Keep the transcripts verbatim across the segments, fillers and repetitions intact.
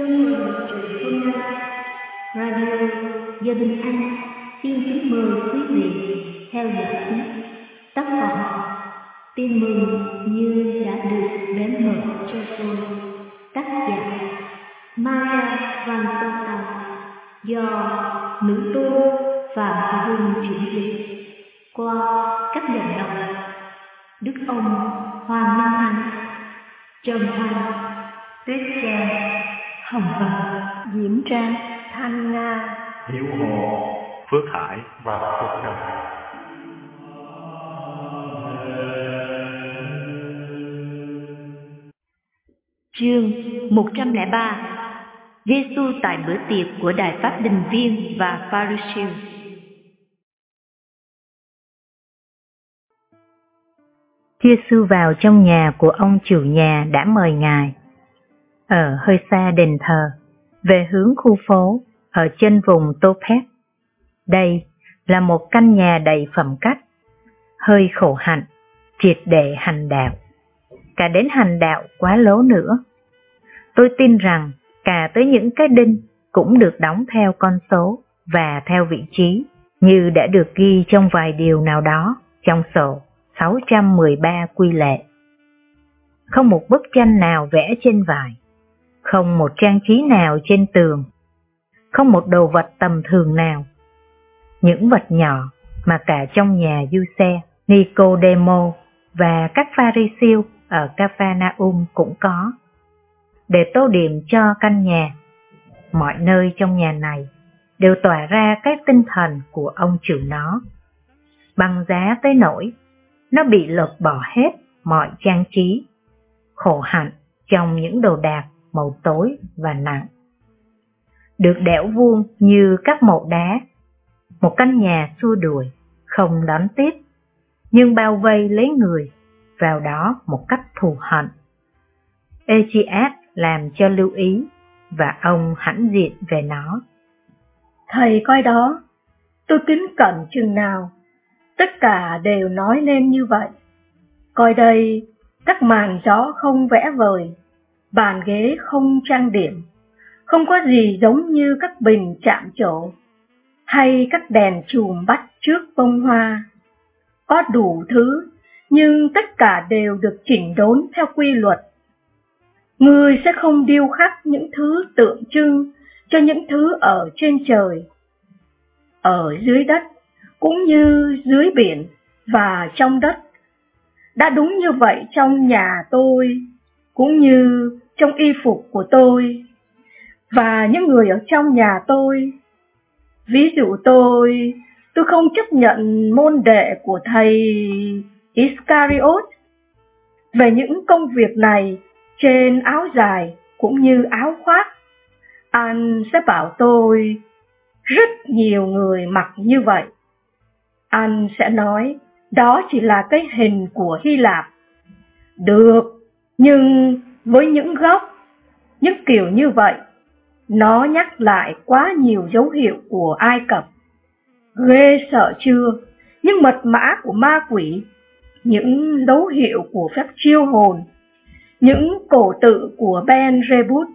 Chương trình truyện hôm nay, Radio Gia Đình Anh xin kính mời quý vị theo dõi tiếp tác phẩm Tin mừng như đã được đến mở cho tôi, tác giả Maria Van Tông, do nữ tu Phạm Hùng chuyển dịch qua các giọng đọc Đức Ông Hoàng Minh Anh, Trần Thanh, Tuyết Trang, Hồng Vân, Diễm Trang, Thanh Nga, Hiếu Hồ, Phước Hải và Phước Trần. Chương một trăm lẻ ba. Giê-xu tại bữa tiệc của Đại Pháp Đình Viên và Pha-ri-siêu. Giê-xu vào trong nhà của ông chủ nhà đã mời ngài. Ở hơi xa đền thờ, về hướng khu phố, ở chân vùng Tophet. Đây là một căn nhà đầy phẩm cách, hơi khổ hạnh, triệt để hành đạo. Cả đến hành đạo quá lố nữa. Tôi tin rằng cả tới những cái đinh cũng được đóng theo con số và theo vị trí, như đã được ghi trong vài điều nào đó trong sổ sáu trăm mười ba quy lệ. Không một bức tranh nào vẽ trên vải, không một trang trí nào trên tường, không một đồ vật tầm thường nào. Những vật nhỏ mà cả trong nhà Giuse, Nicodemo và các Pha-ri-siêu ở Ca-pha-na-um cũng có, để tô điểm cho căn nhà. Mọi nơi trong nhà này đều tỏa ra cái tinh thần của ông chủ nó, bằng giá tới nỗi nó bị lột bỏ hết mọi trang trí, khổ hạnh trong những đồ đạc màu tối và nặng, được đẽo vuông như các mộ đá. Một căn nhà xua đuổi, không đón tiếp, nhưng bao vây lấy người vào đó một cách thù hận. Ê-chi-át làm cho lưu ý, và ông hãnh diện về nó. Thầy coi đó, tôi kính cẩn chừng nào, tất cả đều nói lên như vậy. Coi đây, các màn gió không vẽ vời, bàn ghế không trang điểm, không có gì giống như các bình chạm trổ, hay các đèn chùm bắt trước bông hoa. Có đủ thứ, nhưng tất cả đều được chỉnh đốn theo quy luật. Ngươi sẽ không điêu khắc những thứ tượng trưng cho những thứ ở trên trời, ở dưới đất, cũng như dưới biển và trong đất. Đã đúng như vậy trong nhà tôi, cũng như trong y phục của tôi, và những người ở trong nhà tôi. Ví dụ tôi, tôi không chấp nhận môn đệ của thầy Iscariot. Về những công việc này, trên áo dài cũng như áo khoác, anh sẽ bảo tôi, rất nhiều người mặc như vậy. Anh sẽ nói, đó chỉ là cái hình của Hy Lạp. Được, nhưng với những góc, những kiểu như vậy, nó nhắc lại quá nhiều dấu hiệu của Ai Cập. Ghê sợ chưa? Những mật mã của ma quỷ, những dấu hiệu của phép chiêu hồn, những cổ tự của Ben Rebut.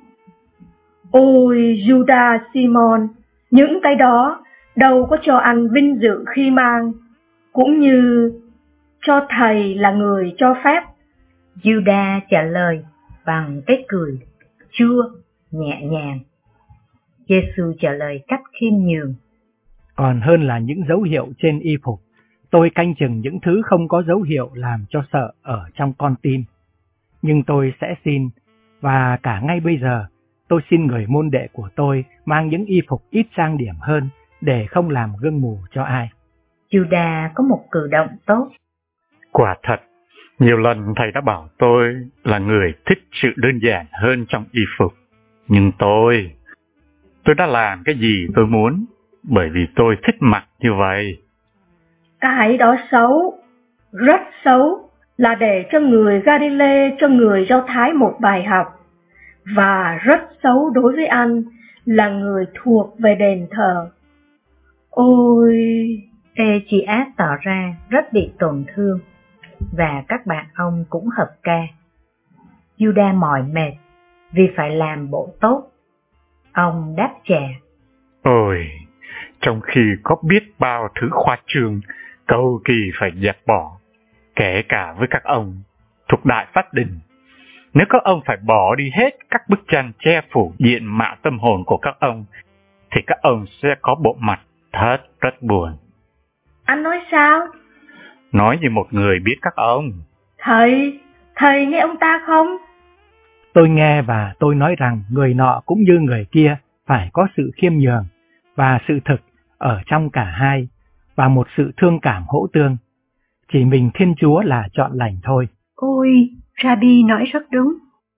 Ôi Judas Simon, những cái đó đâu có cho anh vinh dự khi mang, cũng như cho thầy là người cho phép. Judas trả lời bằng cái cười chua, nhẹ nhàng. Giê-xu trả lời cách khiêm nhường. Còn hơn là những dấu hiệu trên y phục, tôi canh chừng những thứ không có dấu hiệu làm cho sợ ở trong con tim. Nhưng tôi sẽ xin, và cả ngay bây giờ, tôi xin người môn đệ của tôi mang những y phục ít trang điểm hơn, để không làm gương mù cho ai. Judas có một cử động tốt. Quả thật, nhiều lần thầy đã bảo tôi là người thích sự đơn giản hơn trong y phục. Nhưng tôi, tôi đã làm cái gì tôi muốn, bởi vì tôi thích mặc như vậy. Cái đó xấu, rất xấu, là để cho người Galile, cho người Do Thái một bài học. Và rất xấu đối với anh, là người thuộc về đền thờ. Ôi... Ê-chi-át tỏ ra rất bị tổn thương, và các bạn ông cũng hợp ca. Judas mỏi mệt vì phải làm bộ tốt, Ông đáp trả. Ôi, trong khi có biết bao thứ khoa trương, cầu kỳ phải dẹp bỏ, kể cả với các ông thuộc Đại Pháp Đình. Nếu các ông phải bỏ đi hết các bức tranh che phủ diện mạo tâm hồn của các ông, thì các ông sẽ có bộ mặt thật rất buồn. Anh nói sao? Nói như một người biết các ông. Thầy, thầy nghe ông ta không? Tôi nghe và tôi nói rằng người nọ cũng như người kia phải có sự khiêm nhường và sự thực ở trong cả hai và một sự thương cảm hỗ tương. Chỉ mình Thiên Chúa là chọn lành thôi. Ôi, Rabbi nói rất đúng.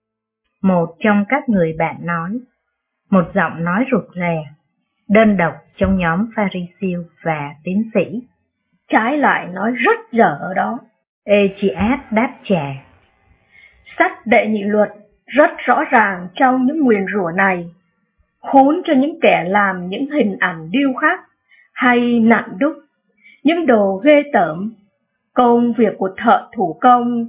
Một trong các người bạn nói, một giọng nói rụt rè, đơn độc trong nhóm Pha-ri-siêu và tiến sĩ. Trái lại nói rất dở ở đó. Ê-chi-át đáp trả. Sách đệ nhị luật rất rõ ràng trong những nguyền rủa này. Khốn cho những kẻ làm những hình ảnh điêu khắc hay nặn đúc, những đồ ghê tởm, công việc của thợ thủ công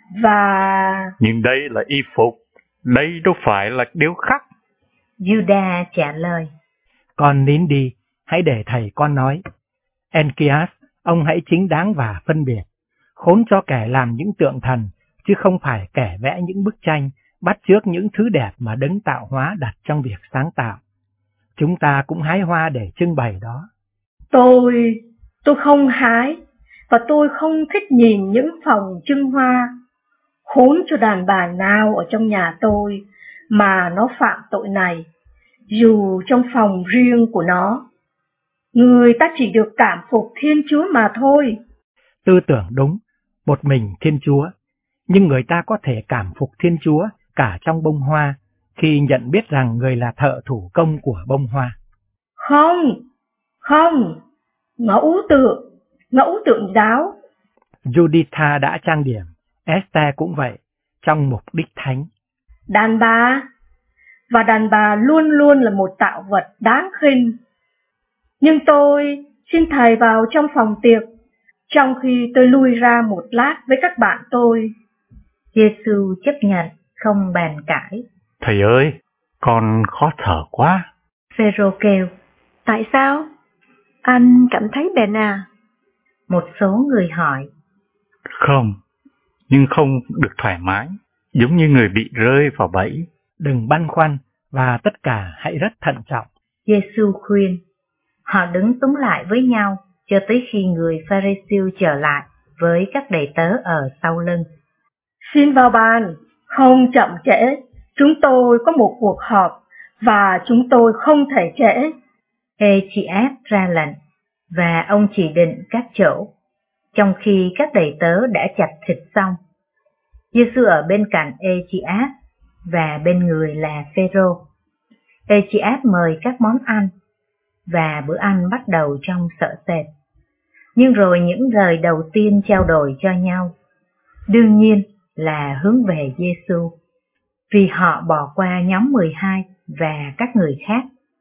và... Nhưng đây là y phục, đây đâu phải là điêu khắc. Judah trả lời. Con nín đi, hãy để thầy con nói. Enkias, ông hãy chính đáng và phân biệt. Khốn cho kẻ làm những tượng thần, chứ không phải kẻ vẽ những bức tranh, bắt chước những thứ đẹp mà đấng tạo hóa đặt trong việc sáng tạo. Chúng ta cũng hái hoa để trưng bày đó. Tôi, tôi không hái, và tôi không thích nhìn những phòng trưng hoa. Khốn cho đàn bà nào ở trong nhà tôi mà nó phạm tội này, dù trong phòng riêng của nó. Người ta chỉ được cảm phục Thiên Chúa mà thôi. Tư tưởng đúng, một mình Thiên Chúa, nhưng người ta có thể cảm phục Thiên Chúa cả trong bông hoa khi nhận biết rằng người là thợ thủ công của bông hoa. Không, không, ngẫu tượng, ngẫu tượng giáo. Juditha đã trang điểm, Esther cũng vậy, trong mục đích thánh. Đàn bà, và đàn bà luôn luôn là một tạo vật đáng khinh. Nhưng tôi xin thầy vào trong phòng tiệc, trong khi tôi lui ra một lát với các bạn tôi. Giê-xu chấp nhận, không bàn cãi. Thầy ơi, con khó thở quá. Phêrô kêu. Tại sao? Anh cảm thấy bệnh à? Một số người hỏi. Không, nhưng không được thoải mái, giống như người bị rơi vào bẫy. Đừng băn khoăn và tất cả hãy rất thận trọng. Giê-xu khuyên. Họ đứng túm lại với nhau cho tới khi người Pha-ri-siêu trở lại với các đầy tớ ở sau lưng. Xin vào bàn, không chậm trễ. Chúng tôi có một cuộc họp và chúng tôi không thể trễ. Ê-chi-át ra lệnh và ông chỉ định các chỗ, trong khi các đầy tớ đã chặt thịt xong. Giê-xu ở bên cạnh Ê-chi-át và bên người là Phêrô. Ê-chi-át mời các món ăn và bữa ăn bắt đầu trong sợ sệt. Nhưng rồi những lời đầu tiên trao đổi cho nhau đương nhiên là hướng về Giê-xu, vì họ bỏ qua nhóm mười hai và các người khác,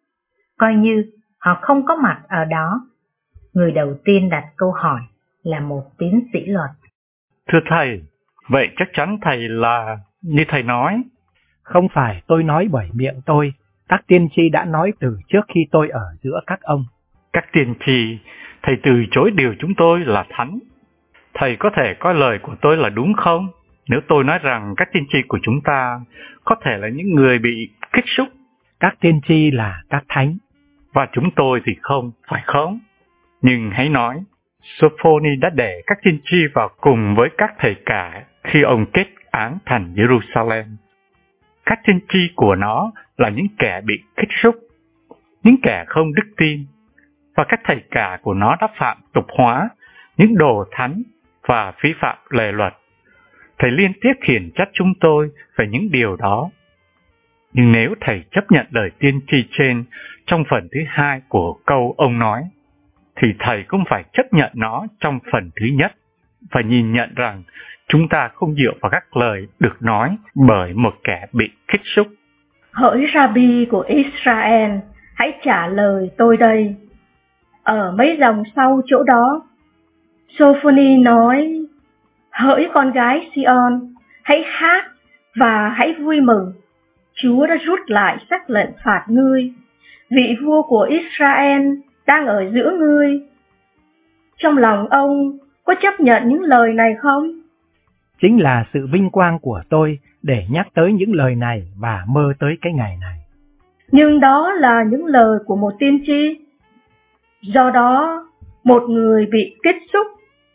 coi như họ không có mặt ở đó. Người đầu tiên đặt câu hỏi là một tiến sĩ luật. Thưa thầy, vậy chắc chắn thầy là như thầy nói. Không phải tôi nói bởi miệng tôi, các tiên tri đã nói từ trước khi tôi ở giữa các ông. Các tiên tri, thầy từ chối điều chúng tôi là thánh. Thầy có thể coi lời của tôi là đúng không? Nếu tôi nói rằng các tiên tri của chúng ta có thể là những người bị kích xúc. Các tiên tri là các thánh. Và chúng tôi thì không, phải không? Nhưng hãy nói, Sophoni đã để các tiên tri vào cùng với các thầy cả khi ông kết án thành Jerusalem. Các tiên tri của nó là những kẻ bị kích xúc, những kẻ không đức tin, và các thầy cả của nó đã phạm tục hóa, những đồ thánh và phí phạm lề luật. Thầy liên tiếp khiển trách chúng tôi về những điều đó. Nhưng nếu thầy chấp nhận lời tiên tri trên trong phần thứ hai của câu ông nói, thì thầy cũng phải chấp nhận nó trong phần thứ nhất và nhìn nhận rằng chúng ta không dựa vào các lời được nói bởi một kẻ bị kích xúc. Hỡi Rabbi của Israel, hãy trả lời tôi đây. Ở mấy dòng sau chỗ đó, Sophoni nói, hỡi con gái Sion, hãy hát và hãy vui mừng. Chúa đã rút lại sắc lệnh phạt ngươi. Vị vua của Israel đang ở giữa ngươi. Trong lòng ông có chấp nhận những lời này không? Chính là sự vinh quang của tôi để nhắc tới những lời này và mơ tới cái ngày này. Nhưng đó là những lời của một tiên tri. Do đó, một người bị kích xúc.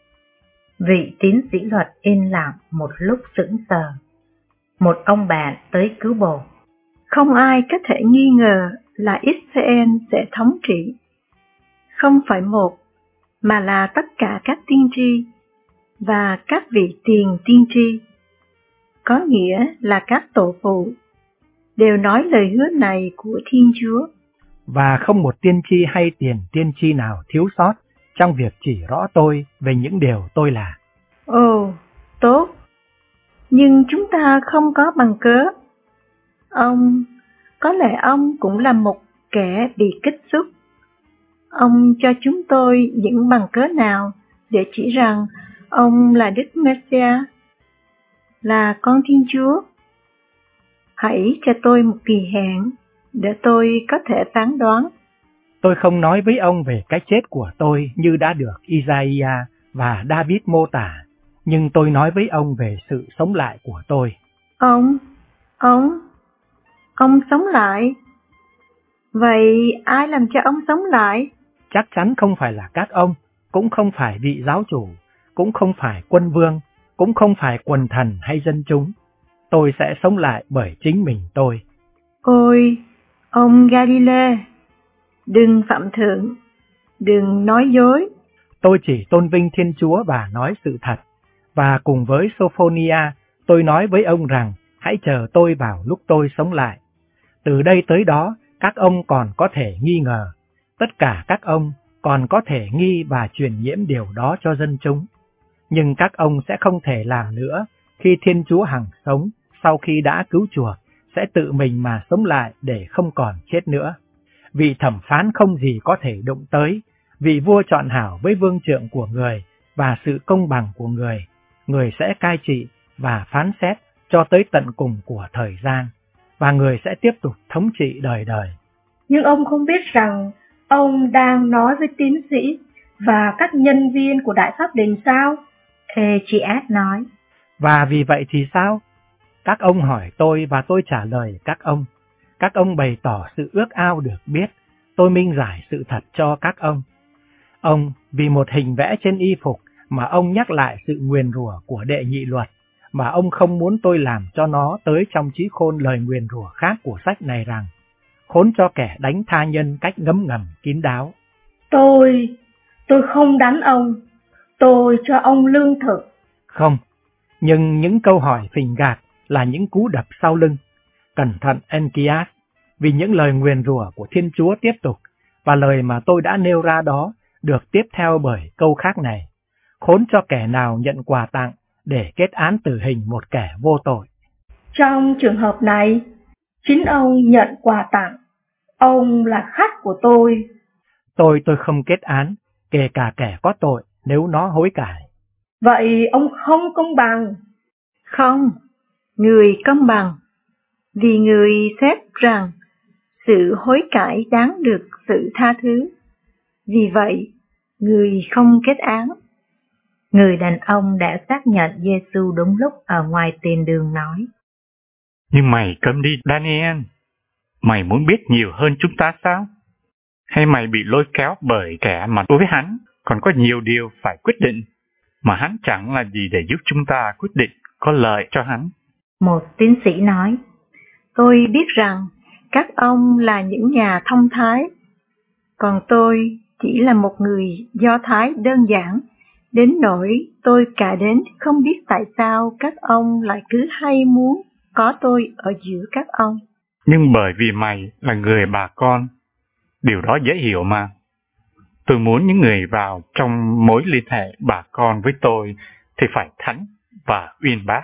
Vị tiến sĩ luật im lặng một lúc sững sờ. Một ông bạn tới cứu bồ. Không ai có thể nghi ngờ là Israel sẽ thống trị. Không phải một, mà là tất cả các tiên tri và các vị tiền tiên tri, có nghĩa là các tổ phụ, đều nói lời hứa này của Thiên Chúa. Và không một tiên tri hay tiền tiên tri nào thiếu sót trong việc chỉ rõ tôi về những điều tôi là. Ồ, tốt, nhưng chúng ta không có bằng cớ. Ông, có lẽ ông cũng là một kẻ bị kích xúc. Ông cho chúng tôi những bằng cớ nào để chỉ rằng ông là Đức Messiah, là con Thiên Chúa? Hãy cho tôi một kỳ hạn để tôi có thể phán đoán. Tôi không nói với ông về cái chết của tôi như đã được Isaiah và David mô tả, nhưng tôi nói với ông về sự sống lại của tôi. Ông, ông, ông sống lại? Vậy ai làm cho ông sống lại? Chắc chắn không phải là các ông, cũng không phải vị giáo chủ, cũng không phải quân vương, cũng không phải quần thần hay dân chúng. Tôi sẽ sống lại bởi chính mình tôi. Ôi, ông Galile, đừng phạm thượng, đừng nói dối. Tôi chỉ tôn vinh Thiên Chúa và nói sự thật. Và cùng với Sophonia, tôi nói với ông rằng hãy chờ tôi vào lúc tôi sống lại. Từ đây tới đó, các ông còn có thể nghi ngờ. Tất cả các ông còn có thể nghi và truyền nhiễm điều đó cho dân chúng. Nhưng các ông sẽ không thể làm nữa khi Thiên Chúa hằng sống sau khi đã cứu chuộc, sẽ tự mình mà sống lại để không còn chết nữa. Vị thẩm phán không gì có thể đụng tới, vị vua chọn hảo với vương trượng của người và sự công bằng của người. Người sẽ cai trị và phán xét cho tới tận cùng của thời gian, và người sẽ tiếp tục thống trị đời đời. Nhưng ông không biết rằng ông đang nói với tiến sĩ và các nhân viên của Đại Pháp Đình sao? Echias nói. Và vì vậy thì sao? Các ông hỏi tôi và tôi trả lời các ông. Các ông bày tỏ sự ước ao được biết, tôi minh giải sự thật cho các ông. Ông, vì một hình vẽ trên y phục mà ông nhắc lại sự nguyền rủa của đệ nhị luật, mà ông không muốn tôi làm cho nó tới trong trí khôn lời nguyền rủa khác của sách này rằng, khốn cho kẻ đánh tha nhân cách ngấm ngầm kín đáo. Tôi, tôi không đánh ông, tôi cho ông lương thực. Không, nhưng những câu hỏi phình gạt là những cú đập sau lưng. Cẩn thận Enkias, vì những lời nguyền rủa của Thiên Chúa tiếp tục, và lời mà tôi đã nêu ra đó được tiếp theo bởi câu khác này. Khốn cho kẻ nào nhận quà tặng để kết án tử hình một kẻ vô tội. Trong trường hợp này, chính ông nhận quà tặng. Ông là khách của tôi. Tôi tôi không kết án, kể cả kẻ có tội nếu nó hối cải. Vậy ông không công bằng. Không, người công bằng. Vì người xét rằng sự hối cải đáng được sự tha thứ. Vì vậy, người không kết án. Người đàn ông đã xác nhận Giê-xu đúng lúc ở ngoài tiền đường nói. Nhưng mày câm đi, Daniel. Mày muốn biết nhiều hơn chúng ta sao? Hay mày bị lôi kéo bởi kẻ mà đối với hắn còn có nhiều điều phải quyết định, mà hắn chẳng là gì để giúp chúng ta quyết định có lợi cho hắn? Một tiến sĩ nói. Tôi biết rằng các ông là những nhà thông thái, còn tôi chỉ là một người Do Thái đơn giản, đến nỗi tôi cả đến không biết tại sao các ông lại cứ hay muốn có tôi ở giữa các ông. Nhưng bởi vì mày là người bà con, điều đó dễ hiểu mà. Tôi muốn những người vào trong mối liên hệ bà con với tôi thì phải thánh và uyên bác.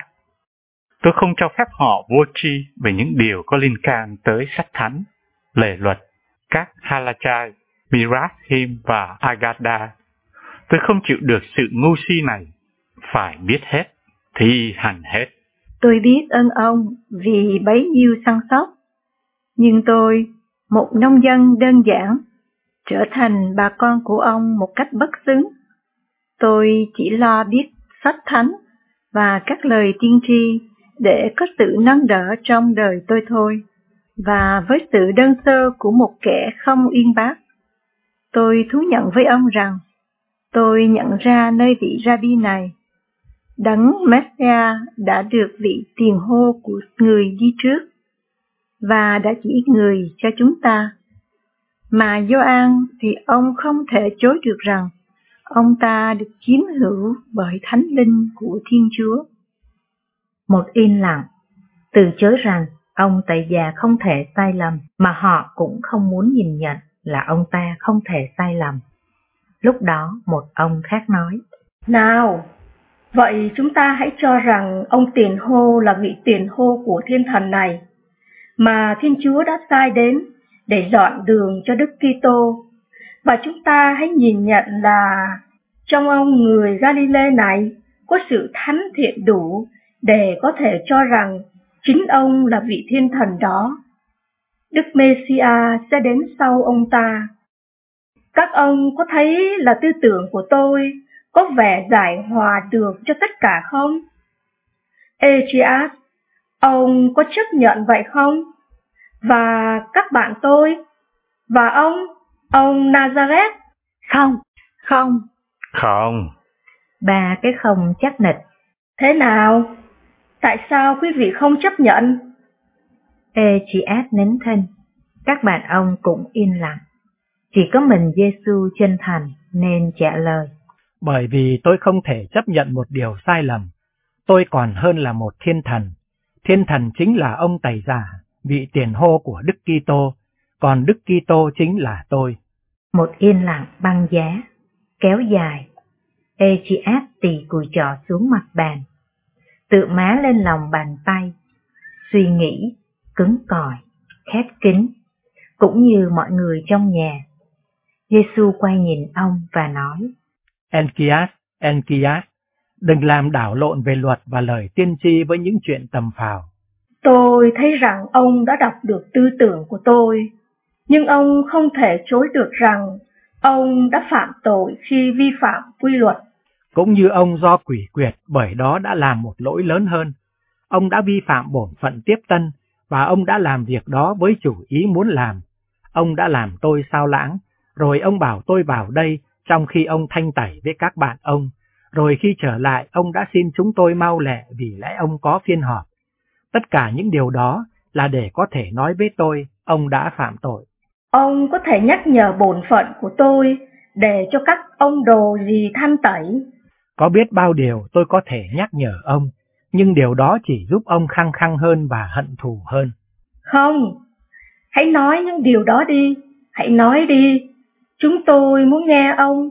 Tôi không cho phép họ vô tri về những điều có liên can tới sách thánh, lề luật, các halachai, mirashim và agada. Tôi không chịu được sự ngu si này, phải biết hết thì hành hết. Tôi biết ơn ông vì bấy nhiêu săn sóc, nhưng tôi, một nông dân đơn giản, trở thành bà con của ông một cách bất xứng. Tôi chỉ lo biết sách thánh và các lời tiên tri để có sự nâng đỡ trong đời tôi thôi, và với sự đơn sơ của một kẻ không uyên bác, tôi thú nhận với ông rằng tôi nhận ra nơi vị Rabbi này, Đấng Messiah đã được vị tiền hô của người đi trước và đã chỉ người cho chúng ta. Mà Gioan thì ông không thể chối được rằng ông ta được chiếm hữu bởi thánh linh của Thiên Chúa. Một im lặng, từ chối rằng ông tại già không thể sai lầm, mà họ cũng không muốn nhìn nhận là ông ta không thể sai lầm. Lúc đó một ông khác nói: Nào, vậy chúng ta hãy cho rằng ông tiền hô là vị tiền hô của thiên thần này, mà Thiên Chúa đã sai đến để dọn đường cho Đức Kitô, và chúng ta hãy nhìn nhận là trong ông người Galilee này có sự thánh thiện đủ để có thể cho rằng chính ông là vị thiên thần đó. Đức Messiah sẽ đến sau ông ta. Các ông có thấy là tư tưởng của tôi có vẻ giải hòa được cho tất cả không? Echias, ông có chấp nhận vậy không? Và các bạn tôi? Và ông, ông Nazareth? Không, không, Không. Ba cái không chắc nịch. Thế nào? Tại sao quý vị không chấp nhận? Echias nín thinh, các bạn ông cũng im lặng. Chỉ có mình Giêsu chân thành nên trả lời: Bởi vì tôi không thể chấp nhận một điều sai lầm. Tôi còn hơn là một thiên thần. Thiên thần chính là ông Tẩy Giả, vị tiền hô của Đức Kitô, còn Đức Kitô chính là tôi. Một yên lặng băng giá, kéo dài. Echias tì cùi trỏ xuống mặt bàn, tự má lên lòng bàn tay, suy nghĩ, cứng cỏi, khép kín, cũng như mọi người trong nhà. Giêsu quay nhìn ông và nói: Enkias, Enkias, đừng làm đảo lộn về luật và lời tiên tri với những chuyện tầm phào. Tôi thấy rằng ông đã đọc được tư tưởng của tôi, nhưng ông không thể chối được rằng ông đã phạm tội khi vi phạm quy luật. Cũng như ông do quỷ quyệt bởi đó đã làm một lỗi lớn hơn. Ông đã vi phạm bổn phận tiếp tân, và ông đã làm việc đó với chủ ý muốn làm. Ông đã làm tôi sao lãng, rồi ông bảo tôi vào đây trong khi ông thanh tẩy với các bạn ông. Rồi khi trở lại, ông đã xin chúng tôi mau lẹ vì lẽ ông có phiên họp. Tất cả những điều đó là để có thể nói với tôi, ông đã phạm tội. Ông có thể nhắc nhở bổn phận của tôi để cho các ông đồ gì thanh tẩy. Có biết bao điều tôi có thể nhắc nhở ông, nhưng điều đó chỉ giúp ông khăng khăng hơn và hận thù hơn. Không, hãy nói những điều đó đi, hãy nói đi. Chúng tôi muốn nghe ông,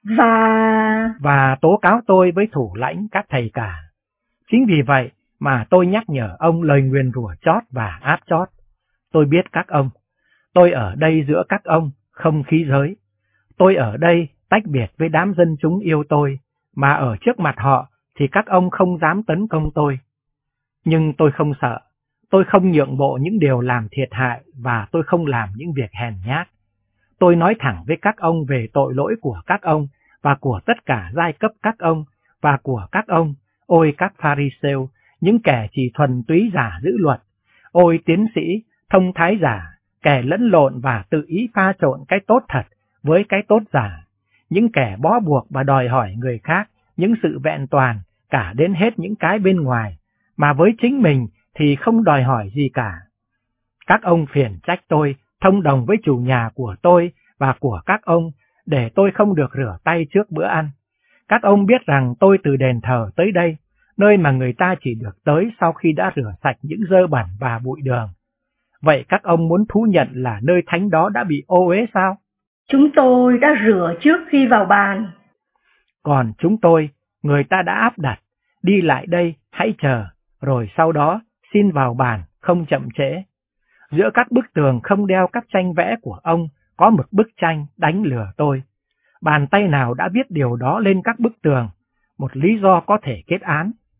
và... Và tố cáo tôi với thủ lãnh các thầy cả. Chính vì vậy mà tôi nhắc nhở ông lời nguyền rủa chót và áp chót. Tôi biết các ông. Tôi ở đây giữa các ông, không khí giới. Tôi ở đây tách biệt với đám dân chúng yêu tôi, mà ở trước mặt họ thì các ông không dám tấn công tôi. Nhưng tôi không sợ. Tôi không nhượng bộ những điều làm thiệt hại và tôi không làm những việc hèn nhát. Tôi nói thẳng với các ông về tội lỗi của các ông và của tất cả giai cấp các ông và của các ông, ôi các Pharisêu, những kẻ chỉ thuần túy giả giữ luật, ôi tiến sĩ, thông thái giả, kẻ lẫn lộn và tự ý pha trộn cái tốt thật với cái tốt giả, những kẻ bó buộc và đòi hỏi người khác những sự vẹn toàn cả đến hết những cái bên ngoài, mà với chính mình thì không đòi hỏi gì cả. Các ông phiền trách tôi, thông đồng với chủ nhà của tôi và của các ông, để tôi không được rửa tay trước bữa ăn. Các ông biết rằng tôi từ đền thờ tới đây, nơi mà người ta chỉ được tới sau khi đã rửa sạch những dơ bẩn và bụi đường. Vậy các ông muốn thú nhận là nơi thánh đó đã bị ô uế sao? Chúng tôi đã rửa trước khi vào bàn. Còn chúng tôi, người ta đã áp đặt, đi lại đây, hãy chờ, rồi sau đó xin vào bàn, không chậm trễ. Giữa các bức tường không đeo các tranh vẽ của ông, có một bức tranh đánh lừa tôi. Bàn tay nào đã viết điều đó lên các bức tường? Một lý do có thể kết án.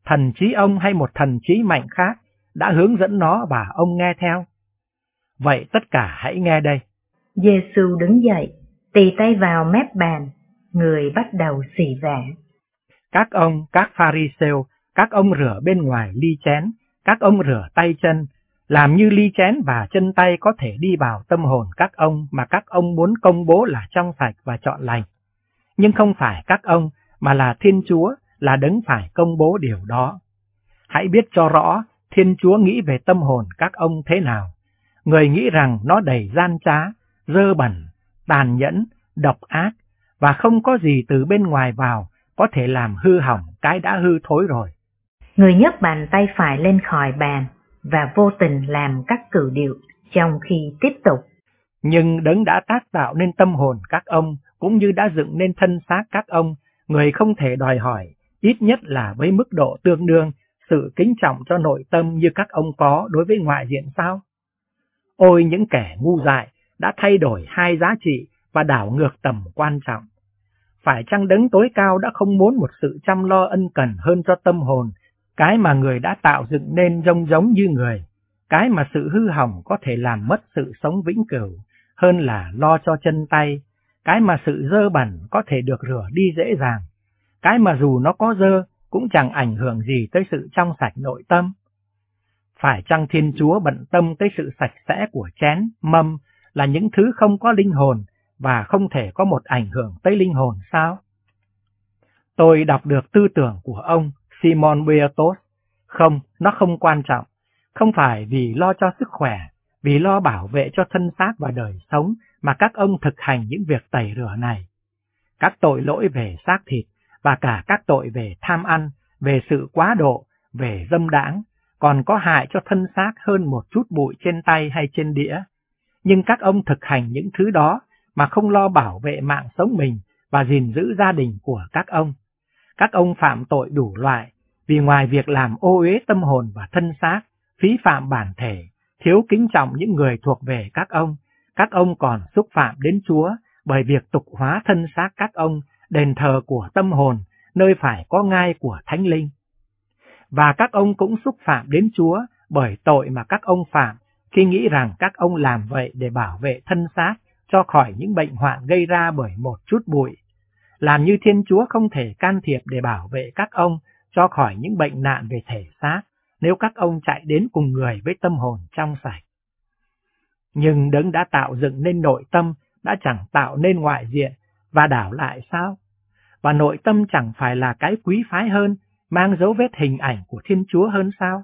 thần trí ông hay một thần trí mạnh khác đã hướng dẫn nó và ông nghe theo? Vậy tất cả hãy nghe đây. Giê-xu đứng dậy, tì tay vào mép bàn, người bắt đầu xì vả. Các ông, các Pha-ri-sêu, các ông rửa bên ngoài ly chén, các ông rửa tay chân, làm như ly chén và chân tay có thể đi vào tâm hồn các ông mà các ông muốn công bố là trong sạch và trọn lành. Nhưng không phải các ông, mà là Thiên Chúa là đấng phải công bố điều đó. Hãy biết cho rõ Thiên Chúa nghĩ về tâm hồn các ông thế nào. Người nghĩ rằng nó đầy gian trá, dơ bẩn, tàn nhẫn, độc ác, và không có gì từ bên ngoài vào có thể làm hư hỏng cái đã hư thối rồi. Người nhấc bàn tay phải lên khỏi bàn và vô tình làm các cử điệu trong khi tiếp tục. Nhưng đấng đã tác tạo nên tâm hồn các ông, cũng như đã dựng nên thân xác các ông, người không thể đòi hỏi, ít nhất là với mức độ tương đương, sự kính trọng cho nội tâm như các ông có đối với ngoại diện sao? Ôi những kẻ ngu dại đã thay đổi hai giá trị và đảo ngược tầm quan trọng. Phải chăng đấng tối cao đã không muốn một sự chăm lo ân cần hơn cho tâm hồn, cái mà người đã tạo dựng nên giống giống như người, cái mà sự hư hỏng có thể làm mất sự sống vĩnh cửu, hơn là lo cho chân tay, cái mà sự dơ bẩn có thể được rửa đi dễ dàng, cái mà dù nó có dơ cũng chẳng ảnh hưởng gì tới sự trong sạch nội tâm. Phải chăng Thiên Chúa bận tâm tới sự sạch sẽ của chén, mâm là những thứ không có linh hồn và không thể có một ảnh hưởng tới linh hồn sao? Tôi đọc được tư tưởng của ông Simon Beatos. Không, nó không quan trọng. Không phải vì lo cho sức khỏe, vì lo bảo vệ cho thân xác và đời sống mà các ông thực hành những việc tẩy rửa này. Các tội lỗi về xác thịt và cả các tội về tham ăn, về sự quá độ, về dâm đãng, còn có hại cho thân xác hơn một chút bụi trên tay hay trên đĩa. Nhưng các ông thực hành những thứ đó mà không lo bảo vệ mạng sống mình và gìn giữ gia đình của các ông. Các ông phạm tội đủ loại, vì ngoài việc làm ô uế tâm hồn và thân xác, phí phạm bản thể, thiếu kính trọng những người thuộc về các ông, các ông còn xúc phạm đến Chúa bởi việc tục hóa thân xác các ông, đền thờ của tâm hồn, nơi phải có ngai của Thánh Linh. Và các ông cũng xúc phạm đến Chúa bởi tội mà các ông phạm khi nghĩ rằng các ông làm vậy để bảo vệ thân xác cho khỏi những bệnh hoạn gây ra bởi một chút bụi. Làm như Thiên Chúa không thể can thiệp để bảo vệ các ông cho khỏi những bệnh nạn về thể xác nếu các ông chạy đến cùng người với tâm hồn trong sạch. Nhưng đấng đã tạo dựng nên nội tâm đã chẳng tạo nên ngoại diện, và đảo lại sao? Và nội tâm chẳng phải là cái quý phái hơn, mang dấu vết hình ảnh của Thiên Chúa hơn sao?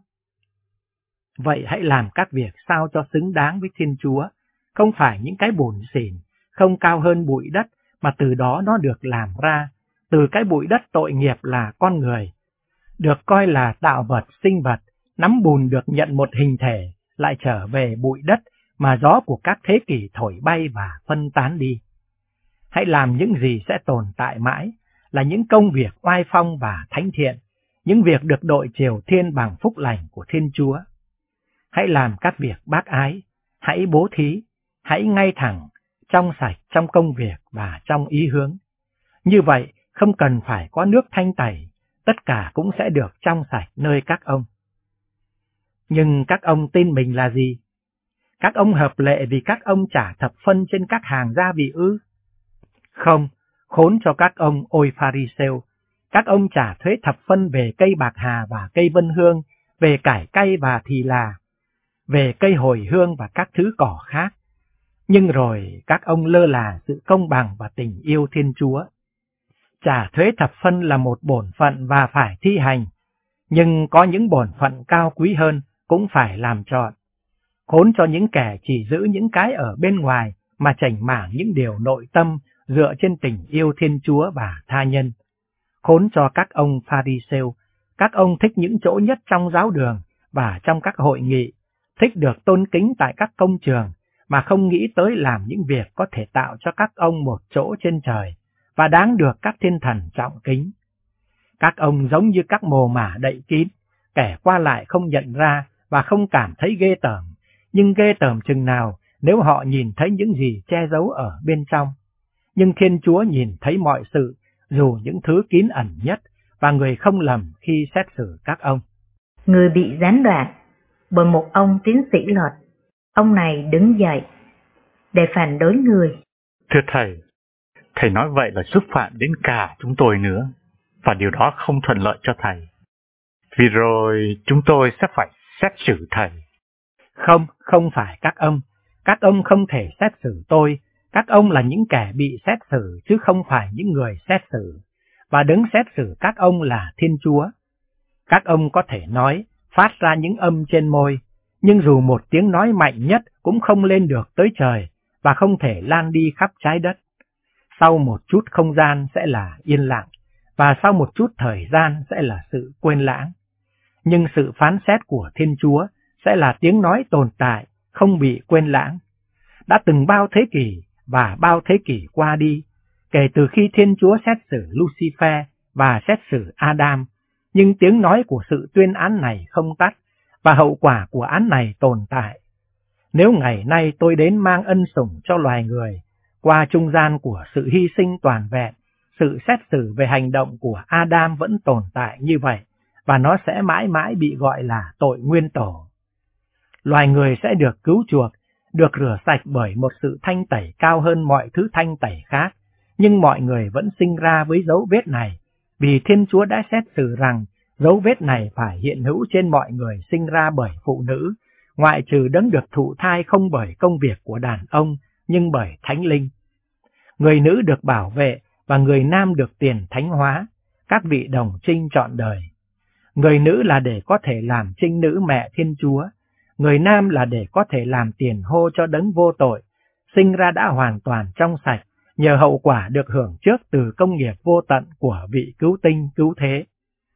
Vậy hãy làm các việc sao cho xứng đáng với Thiên Chúa, không phải những cái bủn xỉn, không cao hơn bụi đất, mà từ đó nó được làm ra, từ cái bụi đất tội nghiệp là con người, được coi là tạo vật sinh vật, nắm bùn được nhận một hình thể, lại trở về bụi đất mà gió của các thế kỷ thổi bay và phân tán đi. Hãy làm những gì sẽ tồn tại mãi, là những công việc oai phong và thánh thiện, những việc được đội triều thiên bằng phúc lành của Thiên Chúa. Hãy làm các việc bác ái, hãy bố thí, hãy ngay thẳng, trong sạch trong công việc và trong ý hướng. Như vậy, không cần phải có nước thanh tẩy, tất cả cũng sẽ được trong sạch nơi các ông. Nhưng các ông tin mình là gì? Các ông hợp lệ vì các ông trả thập phân trên các hàng gia vị ư? Không, khốn cho các ông ôi Pha-ri-sêu, các ông trả thuế thập phân về cây bạc hà và cây vân hương, về cải cay và thì là, về cây hồi hương và các thứ cỏ khác. Nhưng rồi các ông lơ là sự công bằng và tình yêu Thiên Chúa. Trả thuế thập phân là một bổn phận và phải thi hành, nhưng có những bổn phận cao quý hơn cũng phải làm trọn. Khốn cho những kẻ chỉ giữ những cái ở bên ngoài mà chảnh mảng những điều nội tâm dựa trên tình yêu Thiên Chúa và tha nhân. Khốn cho các ông Pha-ri-sêu, các ông thích những chỗ nhất trong giáo đường và trong các hội nghị, thích được tôn kính tại các công trường, mà không nghĩ tới làm những việc có thể tạo cho các ông một chỗ trên trời, và đáng được các thiên thần trọng kính. Các ông giống như các mồ mả đậy kín, kẻ qua lại không nhận ra và không cảm thấy ghê tởm, nhưng ghê tởm chừng nào nếu họ nhìn thấy những gì che giấu ở bên trong. Nhưng Thiên Chúa nhìn thấy mọi sự, dù những thứ kín ẩn nhất, và người không lầm khi xét xử các ông. Người bị gián đoạn bởi một ông tiến sĩ lợt. Ông này đứng dậy để phản đối người. Thưa thầy, thầy nói vậy là xúc phạm đến cả chúng tôi nữa, và điều đó không thuận lợi cho thầy. Vì rồi chúng tôi sẽ phải xét xử thầy. Không, không phải các ông. Các ông không thể xét xử tôi. Các ông là những kẻ bị xét xử, chứ không phải những người xét xử. Và đấng xét xử các ông là Thiên Chúa. Các ông có thể nói, phát ra những âm trên môi, nhưng dù một tiếng nói mạnh nhất cũng không lên được tới trời, và không thể lan đi khắp trái đất. Sau một chút không gian sẽ là yên lặng, và sau một chút thời gian sẽ là sự quên lãng. Nhưng sự phán xét của Thiên Chúa sẽ là tiếng nói tồn tại, không bị quên lãng. Đã từng bao thế kỷ và bao thế kỷ qua đi, kể từ khi Thiên Chúa xét xử Lucifer và xét xử Adam, nhưng tiếng nói của sự tuyên án này không tắt, và hậu quả của án này tồn tại. Nếu ngày nay tôi đến mang ân sủng cho loài người, qua trung gian của sự hy sinh toàn vẹn, sự xét xử về hành động của Adam vẫn tồn tại như vậy, và nó sẽ mãi mãi bị gọi là tội nguyên tổ. Loài người sẽ được cứu chuộc, được rửa sạch bởi một sự thanh tẩy cao hơn mọi thứ thanh tẩy khác, nhưng mọi người vẫn sinh ra với dấu vết này, vì Thiên Chúa đã xét xử rằng dấu vết này phải hiện hữu trên mọi người sinh ra bởi phụ nữ, ngoại trừ đấng được thụ thai không bởi công việc của đàn ông, nhưng bởi thánh linh. Người nữ được bảo vệ và người nam được tiền thánh hóa, các vị đồng trinh trọn đời. Người nữ là để có thể làm trinh nữ mẹ Thiên Chúa, người nam là để có thể làm tiền hô cho đấng vô tội, sinh ra đã hoàn toàn trong sạch, nhờ hậu quả được hưởng trước từ công nghiệp vô tận của vị cứu tinh cứu thế.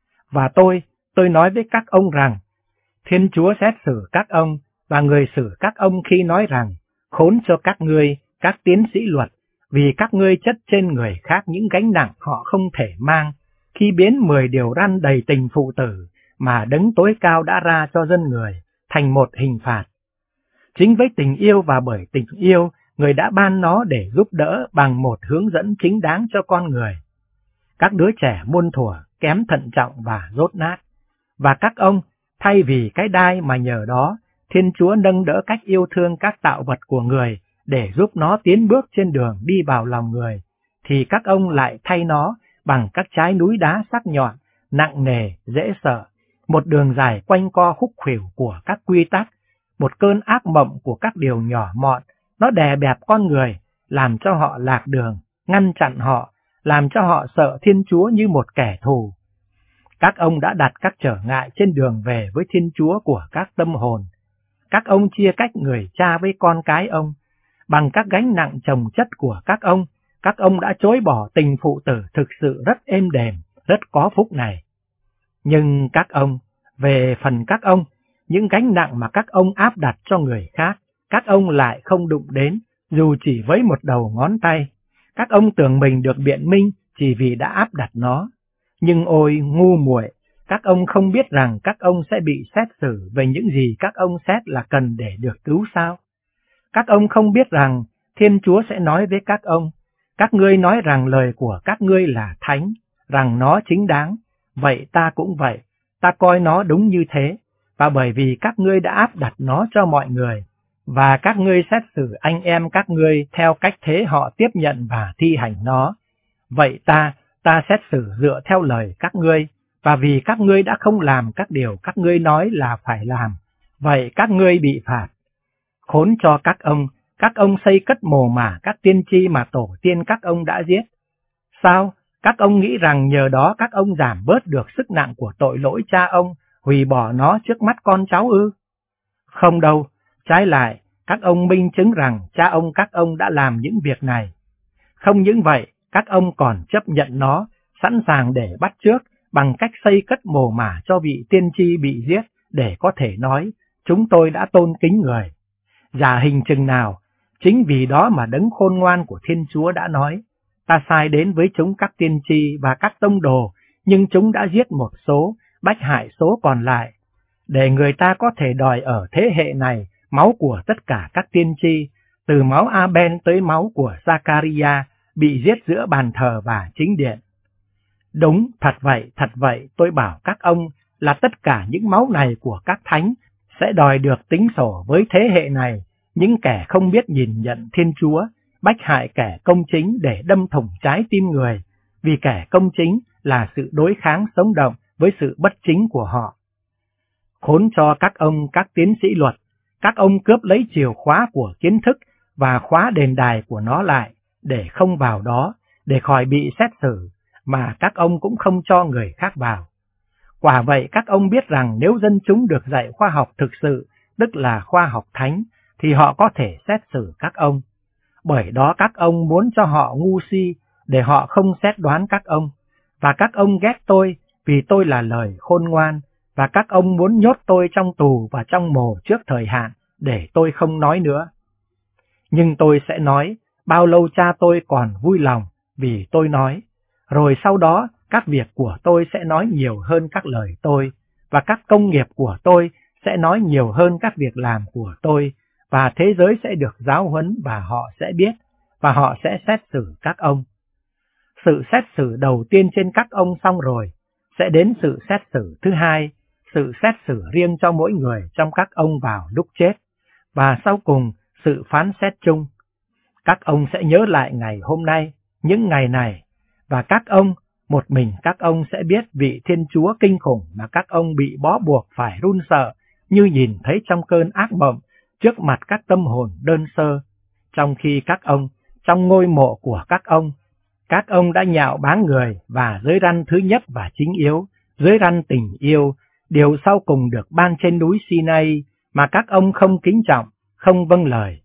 Và tôi, tôi nói với các ông rằng, Thiên Chúa xét xử các ông, và người xử các ông khi nói rằng, khốn cho các ngươi, các tiến sĩ luật, vì các ngươi chất trên người khác những gánh nặng họ không thể mang, khi biến mười điều răn đầy tình phụ tử, mà đấng tối cao đã ra cho dân người, thành một hình phạt. Chính với tình yêu và bởi tình yêu, người đã ban nó để giúp đỡ bằng một hướng dẫn chính đáng cho con người. Các đứa trẻ muôn thuở, kém thận trọng và dốt nát. Và các ông, thay vì cái đai mà nhờ đó, Thiên Chúa nâng đỡ cách yêu thương các tạo vật của người để giúp nó tiến bước trên đường đi vào lòng người, thì các ông lại thay nó bằng các trái núi đá sắc nhọn, nặng nề, dễ sợ, một đường dài quanh co khúc khuỷu của các quy tắc, một cơn ác mộng của các điều nhỏ mọn, nó đè bẹp con người, làm cho họ lạc đường, ngăn chặn họ, làm cho họ sợ Thiên Chúa như một kẻ thù. Các ông đã đặt các trở ngại trên đường về với Thiên Chúa của các tâm hồn. Các ông chia cách người cha với con cái ông. Bằng các gánh nặng chồng chất của các ông, các ông đã chối bỏ tình phụ tử thực sự rất êm đềm, rất có phúc này. Nhưng các ông, về phần các ông, những gánh nặng mà các ông áp đặt cho người khác, các ông lại không đụng đến, dù chỉ với một đầu ngón tay. Các ông tưởng mình được biện minh chỉ vì đã áp đặt nó. Nhưng ôi ngu muội, các ông không biết rằng các ông sẽ bị xét xử về những gì các ông xét là cần để được cứu sao? Các ông không biết rằng Thiên Chúa sẽ nói với các ông, các ngươi nói rằng lời của các ngươi là thánh, rằng nó chính đáng, vậy ta cũng vậy, ta coi nó đúng như thế, và bởi vì các ngươi đã áp đặt nó cho mọi người, và các ngươi xét xử anh em các ngươi theo cách thế họ tiếp nhận và thi hành nó, vậy ta, ta xét xử dựa theo lời các ngươi, và vì các ngươi đã không làm các điều các ngươi nói là phải làm, vậy các ngươi bị phạt. Khốn cho các ông, các ông xây cất mồ mả các tiên tri mà tổ tiên các ông đã giết. Sao? Các ông nghĩ rằng nhờ đó các ông giảm bớt được sức nặng của tội lỗi cha ông, hủy bỏ nó trước mắt con cháu ư? Không đâu, trái lại, các ông minh chứng rằng cha ông các ông đã làm những việc này. Không những vậy, các ông còn chấp nhận nó, sẵn sàng để bắt chước bằng cách xây cất mồ mả cho vị tiên tri bị giết để có thể nói, chúng tôi đã tôn kính người. Giả hình chừng nào, chính vì đó mà đấng khôn ngoan của Thiên Chúa đã nói, ta sai đến với chúng các tiên tri và các tông đồ, nhưng chúng đã giết một số, bách hại số còn lại, để người ta có thể đòi ở thế hệ này máu của tất cả các tiên tri, từ máu Abel tới máu của Zachariah bị giết giữa bàn thờ và chính điện. Đúng, thật vậy, thật vậy, tôi bảo các ông là tất cả những máu này của các thánh sẽ đòi được tính sổ với thế hệ này, những kẻ không biết nhìn nhận Thiên Chúa, bách hại kẻ công chính để đâm thủng trái tim người, vì kẻ công chính là sự đối kháng sống động với sự bất chính của họ. Khốn cho các ông các tiến sĩ luật, các ông cướp lấy chìa khóa của kiến thức và khóa đền đài của nó lại, để không vào đó, để khỏi bị xét xử, mà các ông cũng không cho người khác vào. Quả vậy các ông biết rằng nếu dân chúng được dạy khoa học thực sự, tức là khoa học thánh, thì họ có thể xét xử các ông. Bởi đó các ông muốn cho họ ngu si, để họ không xét đoán các ông. Và các ông ghét tôi, vì tôi là lời khôn ngoan, và các ông muốn nhốt tôi trong tù và trong mồ trước thời hạn, để tôi không nói nữa. Nhưng tôi sẽ nói, bao lâu cha tôi còn vui lòng, vì tôi nói. Rồi sau đó, các việc của tôi sẽ nói nhiều hơn các lời tôi, và các công nghiệp của tôi sẽ nói nhiều hơn các việc làm của tôi, và thế giới sẽ được giáo huấn và họ sẽ biết, và họ sẽ xét xử các ông. Sự xét xử đầu tiên trên các ông xong rồi, sẽ đến sự xét xử thứ hai, sự xét xử riêng cho mỗi người trong các ông vào lúc chết, và sau cùng sự phán xét chung. Các ông sẽ nhớ lại ngày hôm nay, những ngày này, và các ông, một mình các ông sẽ biết vị Thiên Chúa kinh khủng mà các ông bị bó buộc phải run sợ, như nhìn thấy trong cơn ác mộng, trước mặt các tâm hồn đơn sơ, trong khi các ông, trong ngôi mộ của các ông, các ông đã nhạo báng người và dưới răn thứ nhất và chính yếu, dưới răn tình yêu, điều sau cùng được ban trên núi Sinai mà các ông không kính trọng, không vâng lời.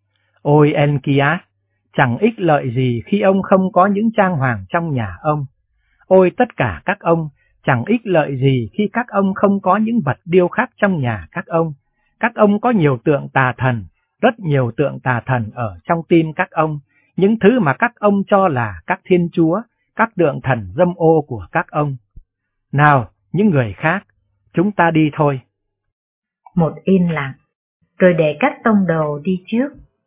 Ôi Enkias, chẳng ích lợi gì khi ông không có những trang hoàng trong nhà ông. Ôi tất cả các ông, chẳng ích lợi gì khi các ông không có những vật điêu khắc trong nhà các ông. Các ông có nhiều tượng tà thần, rất nhiều tượng tà thần ở trong tim các ông, những thứ mà các ông cho là các thiên chúa, các tượng thần dâm ô của các ông. Nào, những người khác, chúng ta đi thôi. Một im lặng, rồi để các tông đồ đi trước,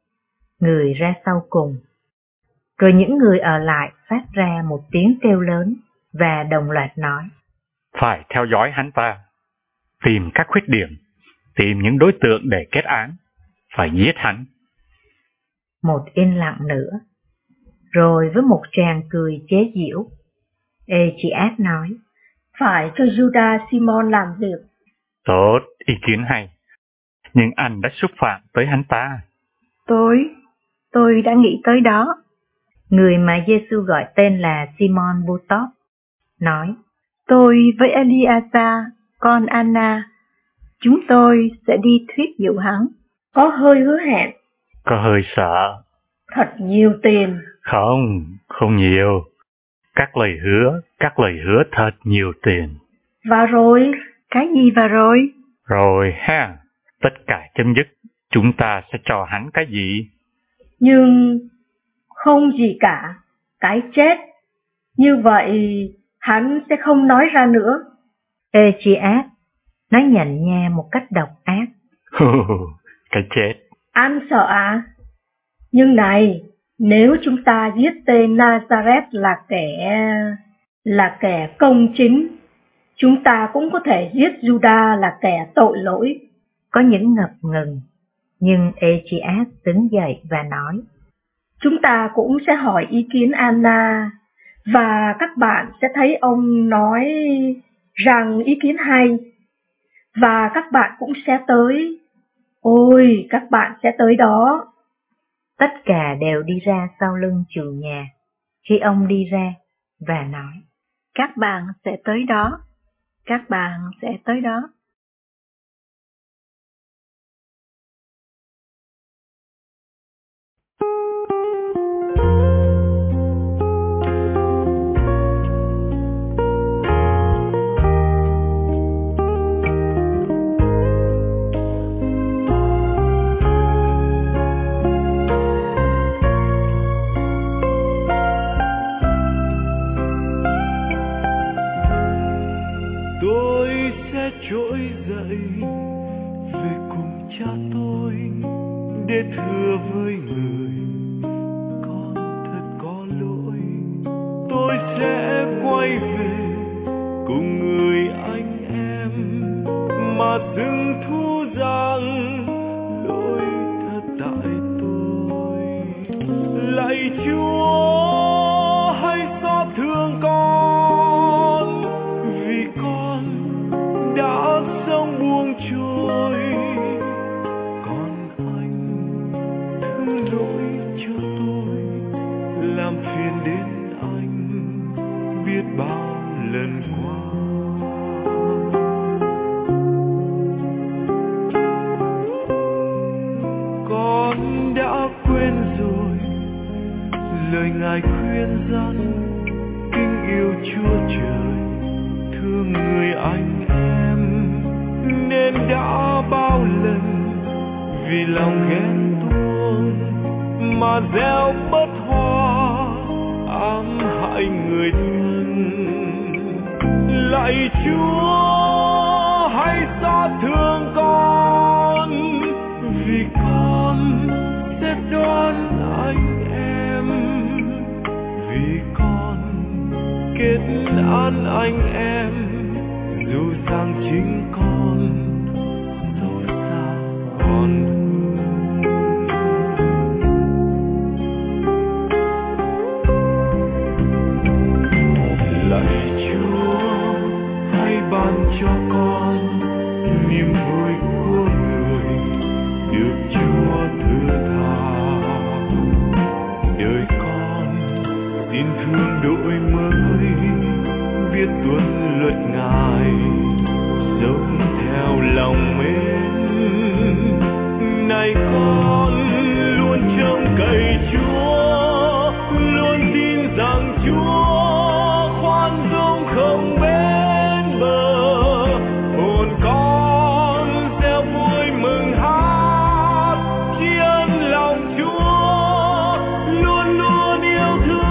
người ra sau cùng. Rồi những người ở lại phát ra một tiếng kêu lớn và đồng loạt nói: Phải theo dõi hắn ta, tìm các khuyết điểm, tìm những đối tượng để kết án, phải giết hắn. Một im lặng nữa, rồi với một tràng cười chế giễu, Echias nói: Phải cho Judas Simon làm việc. Tốt, ý kiến hay. Nhưng anh đã xúc phạm tới hắn ta. Tôi, tôi đã nghĩ tới đó. Người mà Giê-xu gọi tên là Simon Butop nói: Tôi với Eliasa, con Anna, chúng tôi sẽ đi thuyết dụ hắn. Có hơi hứa hẹn. Có hơi sợ. Thật nhiều tiền. Không, không nhiều. Các lời hứa, các lời hứa thật nhiều tiền. Và rồi? Cái gì và rồi? Rồi ha, tất cả chấm dứt, chúng ta sẽ cho hắn cái gì? Nhưng không gì cả, cái chết. Như vậy hắn sẽ không nói ra nữa. Echias nói nhận nha một cách độc ác. Cái chết. Anh sợ à? Nhưng này, nếu chúng ta giết tên Nazareth là kẻ... là kẻ công chính, chúng ta cũng có thể giết Judas là kẻ tội lỗi. Có những ngập ngừng, nhưng Echias đứng dậy và nói: Chúng ta cũng sẽ hỏi ý kiến Anna, và các bạn sẽ thấy ông nói rằng ý kiến hay, và các bạn cũng sẽ tới. Ôi, các bạn sẽ tới đó. Tất cả đều đi ra sau lưng chủ nhà, khi ông đi ra và nói: Các bạn sẽ tới đó, các bạn sẽ tới đó. Tôi sẽ trỗi cho tôi, làm phiền đến anh biết bao lần qua. Con đã quên rồi lời Ngài khuyên rằng kính yêu Chúa Trời, thương người anh em, nên đã bao lần vì lòng ghen tuông mà gieo bất hoa ám hại người thân. Lạy Chúa hãy xót thương con, vì con sẽ đón anh em, vì con kết án anh em, dù rằng chính con dẫu sao còn thương. Lạy Chúa hãy ban cho con niềm vui của người được Chúa thứ tha. Đời con tin thương đổi mới, biết tuân luật Ngài, sống theo lòng mến. Này con luôn trông cậy Chúa, luôn tin rằng Chúa khoan dung không bến bờ. Hồn con gieo vui mừng hát, tri ân lòng Chúa luôn luôn yêu thương.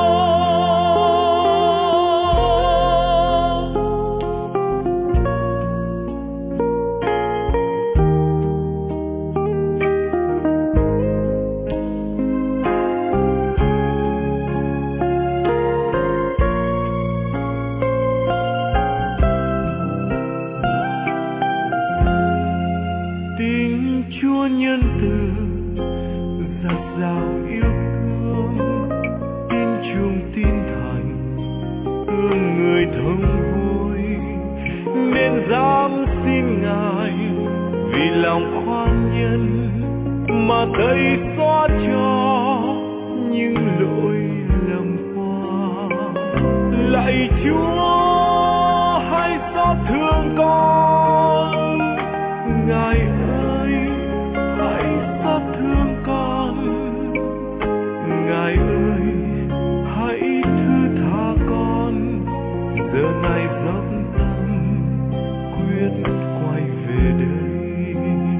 Tình Chúa nhân từ dạt dào yêu thương, tin chung tin thành thương người thông hối, nên dám xin Ngài vì lòng khoan nhân mà tẩy xóa cho những lỗi lầm qua. Lạy Chúa hãy xót thương con, Ngài ơi hãy xót thương con, Ngài ơi hãy thứ tha con. Giờ Ngài dốc tâm quyết quay về đây.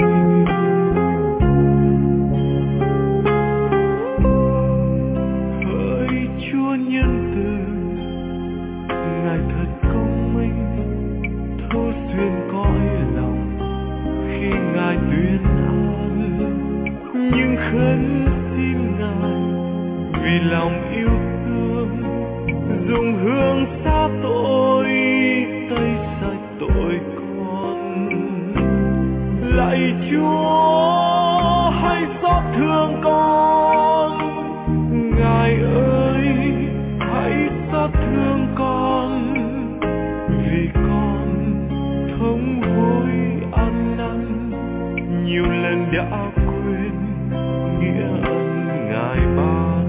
Hỡi Chúa nhân từ, Ngài thật công minh, thấu xuyên cõi lòng khi Ngài tuyên án. Nhưng khấn xin Ngài vì lòng yêu thương, dùng hương xa tội tẩy sạch tội con. Lạy Chúa hãy xót thương con, Ngài ơi hãy xót thương con, vì con thống hối ăn năn, nhiều lần đã quên nghĩa ân Ngài ban.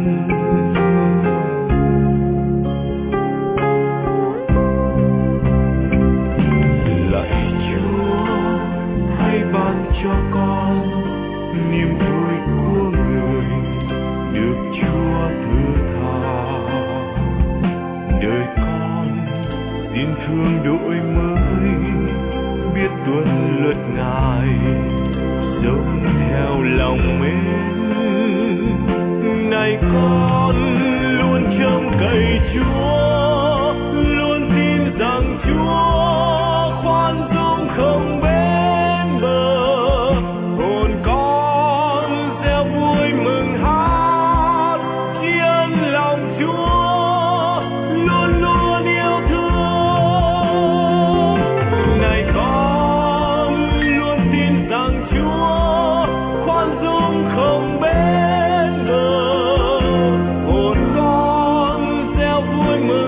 Lạy Chúa hãy ban cho con niềm vui của người được Chúa thứ tha. Đời con tin thương đổi mới, biết tuân luật Ngài, sống theo lòng mến. Này con luôn trông cậy Chúa, luôn tin rằng Chúa khoan dung không bến bờ. Hồn con gieo vui mừng hát, tri ân lòng Chúa luôn luôn yêu thương. Này con luôn tin rằng Chúa khoan dung không bến bờ. Hồn con gieo vui mừng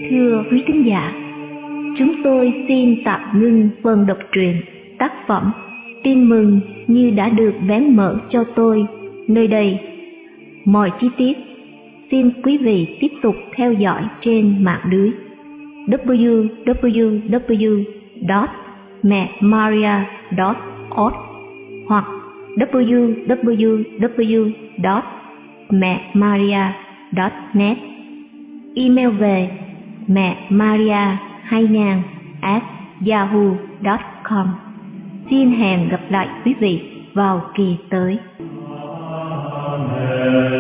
Thưa quý thính giả, chúng tôi xin tạm ngưng phần đọc truyện tác phẩm Tin mừng như đã được vén mở cho tôi nơi đây. Mọi chi tiết xin quý vị tiếp tục theo dõi trên mạng lưới w w w chấm mẹ maria chấm org hoặc w w w chấm mẹ maria chấm net. Email về mẹ maria hai nghìn at yahoo chấm com. Xin hẹn gặp lại quý vị vào kỳ tới. Amen.